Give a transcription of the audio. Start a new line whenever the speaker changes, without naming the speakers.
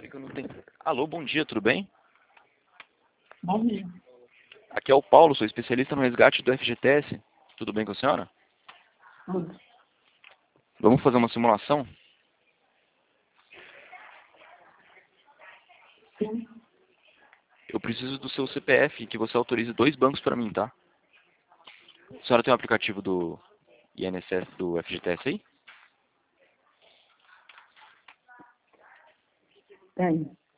que eu não tenho? Alô, bom dia, tudo bem?
Bom dia.
Aqui é o Paulo, sou especialista no resgate do FGTS. Tudo bem com a senhora?
Tudo.
Vamos fazer uma simulação?
Sim.
Eu preciso do seu CPF e que você autorize 2 bancos para mim, tá? A senhora tem o aplicativo do INSS, do FGTS aí?
Tem.